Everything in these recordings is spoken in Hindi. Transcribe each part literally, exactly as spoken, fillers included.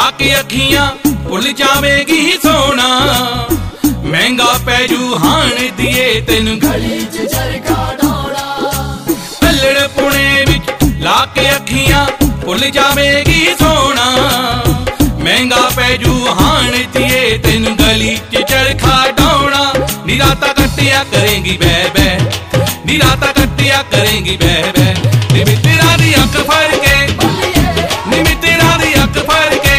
लाके अखियां भुल जावेगी सोना, महंगा पैजू हाण दिए तेन गली च चरखा ढाउणा। अल्लड़ पुणे विच लाके अखियां भुल जावेगी सोना, महंगा पैजू हाण दिए तेन गली च चरखा ढाउणा। निराता कट्टिया करेंगी बह बह, निराता कट्टिया करेंगी बह बह। निमित्रा दी अख फड़ के, निमित्रा दी अख फड़ के,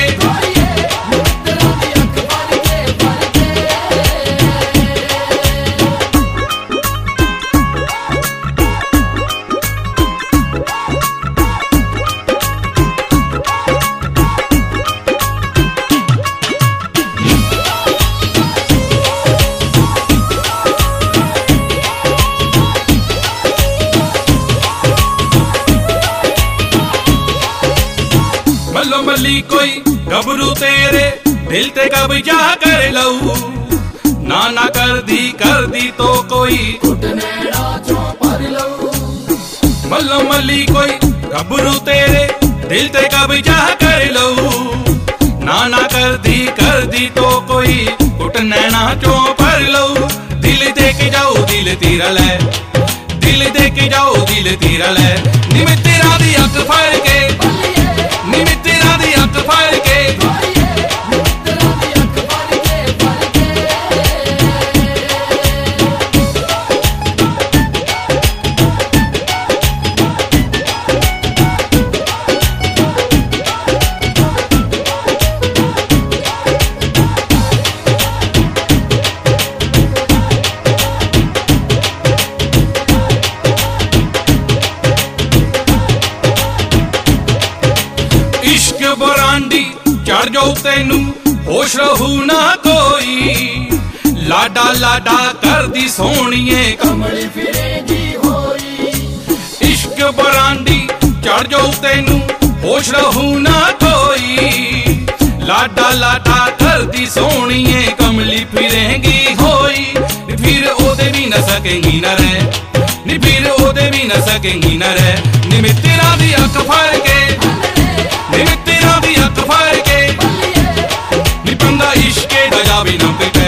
मल्लो मल्ली कोई गबरू तेरे दिल ते कब्जा कर लऊ। ना ना कर दी कर दी तो कोई कुटनेड़ा चों पर लऊ। मल्लो मल्ली कोई गबरू तेरे दिल ते कब्जा कर लऊ। ना ना कर दी कर दी तो कोई कुटनेड़ा चों पर लऊ। दिल दे के जाओ दिल तेरा ले, दिल दे के जाओ दिल तेरा ले। निमित्रा दी अख फड़ के, निमित्रा दी अख फड़ के, इश्क बरांडी चढ़ जाओ तेनू होश रहू ना कोई। लाडा लाडा कर दी सोहणिए कमली फिरेगी होई। इश्क बरांडी चढ़ जाओ तेनू होश रहू ना कोई। लाडा लाडा कर दी सोहणिए कमली फिरेगी होई। फिर ओदे भी न सकेंगी न रह, नी फिर ओदे भी न सकेंगी न रह। निमित्रा दी अख फड़ के, निमित्रा दी अख फड़ के, निपंगा इश्के दजा भी न पे